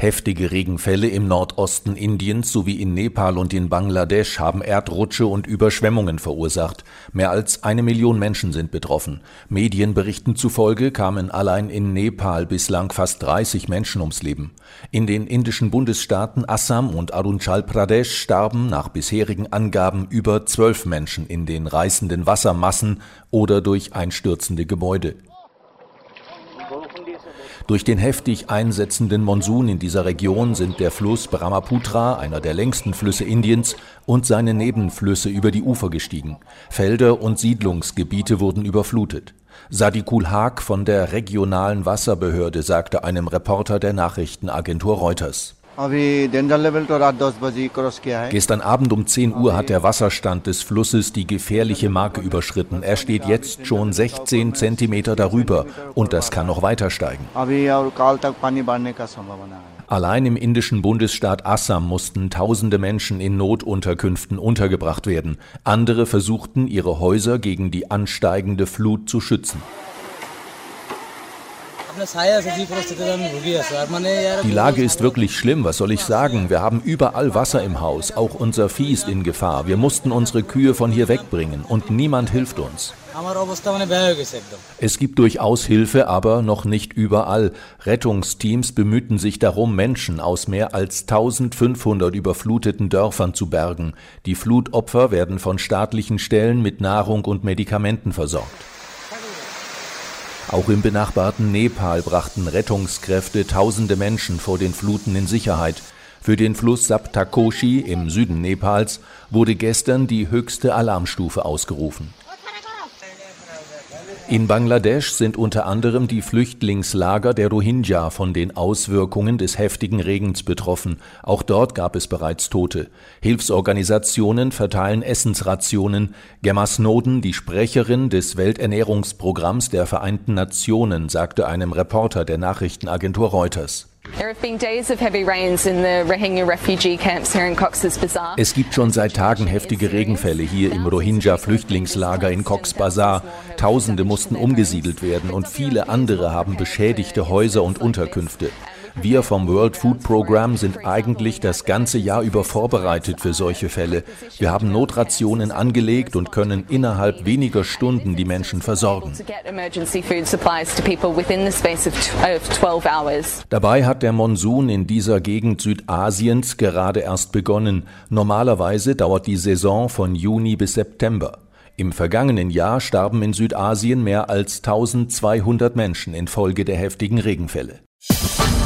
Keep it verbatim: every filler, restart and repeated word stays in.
Heftige Regenfälle im Nordosten Indiens sowie in Nepal und in Bangladesch haben Erdrutsche und Überschwemmungen verursacht. Mehr als eine Million Menschen sind betroffen. Medienberichten zufolge kamen allein in Nepal bislang fast dreißig Menschen ums Leben. In den indischen Bundesstaaten Assam und Arunachal Pradesh starben nach bisherigen Angaben über zwölf Menschen in den reißenden Wassermassen oder durch einstürzende Gebäude. Durch den heftig einsetzenden Monsun in dieser Region sind der Fluss Brahmaputra, einer der längsten Flüsse Indiens, und seine Nebenflüsse über die Ufer gestiegen. Felder und Siedlungsgebiete wurden überflutet. Sadikul Haq von der regionalen Wasserbehörde sagte einem Reporter der Nachrichtenagentur Reuters: Gestern Abend um zehn Uhr hat der Wasserstand des Flusses die gefährliche Marke überschritten. Er steht jetzt schon sechzehn Zentimeter darüber und das kann noch weiter steigen. Allein im indischen Bundesstaat Assam mussten tausende Menschen in Notunterkünften untergebracht werden. Andere versuchten, ihre Häuser gegen die ansteigende Flut zu schützen. Die Lage ist wirklich schlimm, was soll ich sagen? Wir haben überall Wasser im Haus, auch unser Vieh ist in Gefahr. Wir mussten unsere Kühe von hier wegbringen und niemand hilft uns. Es gibt durchaus Hilfe, aber noch nicht überall. Rettungsteams bemühten sich darum, Menschen aus mehr als eintausendfünfhundert überfluteten Dörfern zu bergen. Die Flutopfer werden von staatlichen Stellen mit Nahrung und Medikamenten versorgt. Auch im benachbarten Nepal brachten Rettungskräfte tausende Menschen vor den Fluten in Sicherheit. Für den Fluss Saptakoshi im Süden Nepals wurde gestern die höchste Alarmstufe ausgerufen. In Bangladesch sind unter anderem die Flüchtlingslager der Rohingya von den Auswirkungen des heftigen Regens betroffen. Auch dort gab es bereits Tote. Hilfsorganisationen verteilen Essensrationen. Gemma Snowden, die Sprecherin des Welternährungsprogramms der Vereinten Nationen, sagte einem Reporter der Nachrichtenagentur Reuters: Es gibt schon seit Tagen heftige Regenfälle hier im Rohingya-Flüchtlingslager in Cox's Bazar. Tausende mussten umgesiedelt werden und viele andere haben beschädigte Häuser und Unterkünfte. Wir vom World Food Program sind eigentlich das ganze Jahr über vorbereitet für solche Fälle. Wir haben Notrationen angelegt und können innerhalb weniger Stunden die Menschen versorgen. Dabei hat der Monsun in dieser Gegend Südasiens gerade erst begonnen. Normalerweise dauert die Saison von Juni bis September. Im vergangenen Jahr starben in Südasien mehr als eintausendzweihundert Menschen infolge der heftigen Regenfälle.